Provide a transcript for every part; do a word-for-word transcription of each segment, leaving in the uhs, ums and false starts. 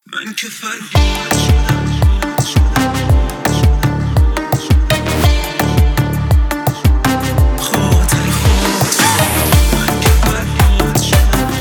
من که فرهاد شدم خاطر خود من که فرهاد شدم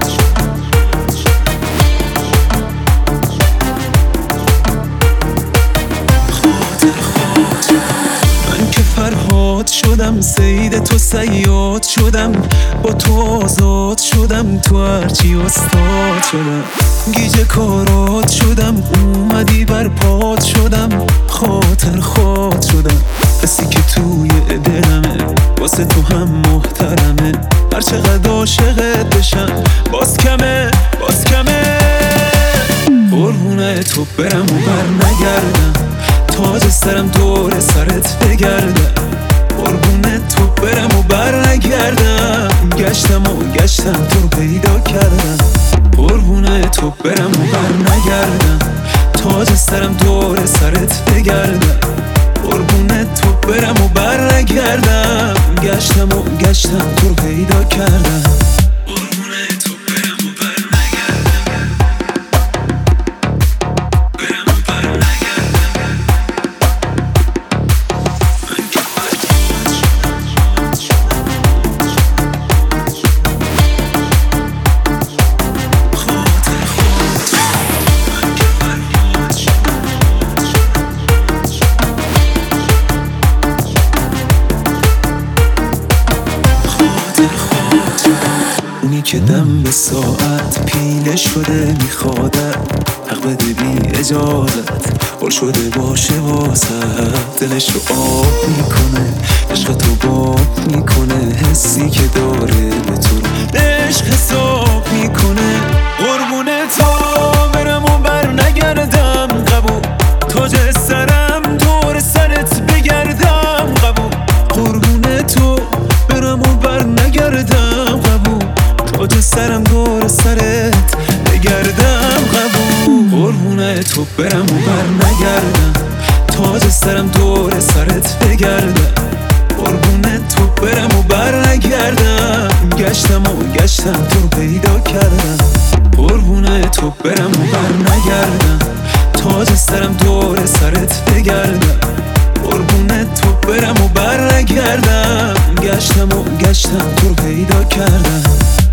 خاطر خود من که فرهاد شدم سید تو صیاد شدم با تو آزاد شدم تو هرچی استاد شدم گیج کارات شدم اومدی بر پات شدم خاطر خود شدم کسی که توی دلمه واسه تو هم محترمه هر چقدر عاشقت بشم باز کمه باز کمه قربونه تو برم و بر نگردم تاج سرم دور سرت بگردم قربونه تو برم و بر نگردم گشتم و گشتم تو رو پیدا کردم قربونه تو برم و بر نگردم تاج سرم دور سرت بگردم قربونه تو برم و بر نگردم گشتم و گشتم تو رو پیدا کردم قربونه تو برم و بر نگردم برم و بر نگردم من که فرهاد شدم خاطر خود من که فرهاد شدم خاطر خود اونی که دم به ساعت پیله شده میخوادت حق بده بی اجازت پر شده باشه واسه دلش رو آب میکنه عشق تو باب میکنه حسی که داره به تو رو عشق حساب میکنه قربونه تو برم و بر نگردم قبول تاج سرم دور سرت بگردم قبول قربونه تو برم و بر نگردم قبول تاج سرم دور سرت بگردم قبول قربونه تو برم و بر نگردم تاج سرم دور سرت بگردم قربونه تو برم و بر نگردم گشتم و گشتم تو رو پیدا کردم قربونه تو برم و بر نگردم تاج سرم دور سرت بگردم قربونه تو برم و بر نگردم گشتم و گشتم تو رو پیدا کردم